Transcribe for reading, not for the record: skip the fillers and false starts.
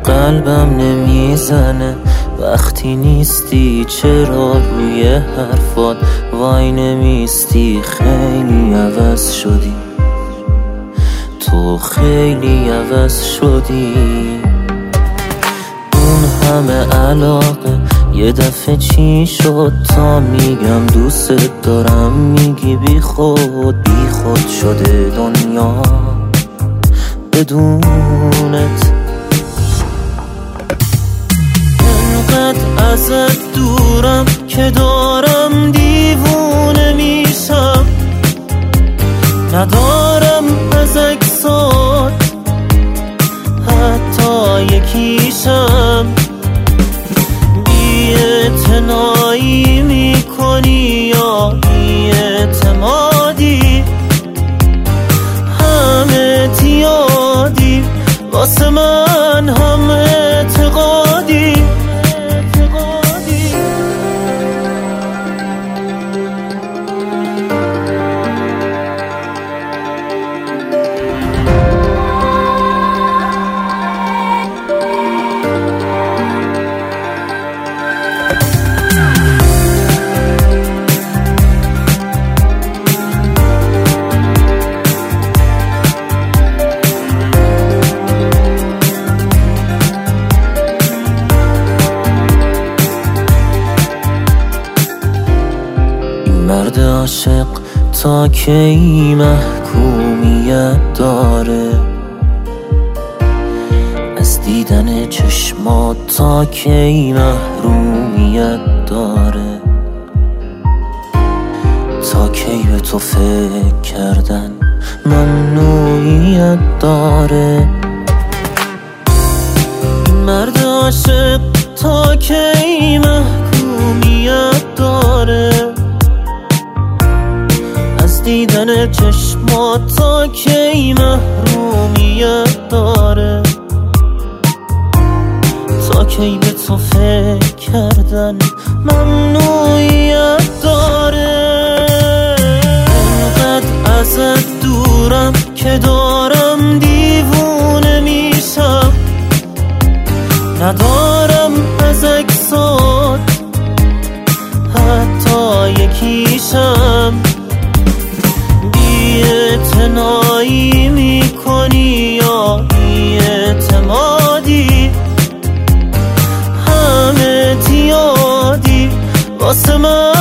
قلبم نمیزنه وقتی نیستی، چرا روی حرفات وای نمیستی؟ خیلی عوض شدی، تو خیلی عوض شدی. اون همه علاقه یه دفعه چی شد؟ تا میگم دوست دارم میگی بی خود شده دنیا بدونت. انقدر ازت دورم که دارم دیوونه میشم، ندارم از اکسات حتی یکیشم. بی‌اعتنایی میکنی یا بی‌اعتمادی؟ همه تیادی واسه من، هم اعتقادی. مرد عاشق تا کی محکومیت داره؟ از دیدن چشمات تا کی محرومیت داره؟ تا کی به تو فکر کردن ممنوعیت داره؟ مرد عاشق تا کی محکومیت داره؟ دیدن چشمات تا کی محرومیت داره؟ تا کی به تو فکر کردن ممنوعیت داره؟ انقدر ازت دورم که دارم دیوونه میشم، ندارم از اکسات حتی یکیشم. بی‌اعتنایی میکنی یا بی‌اعتمادی؟ همه تیادی واسه من.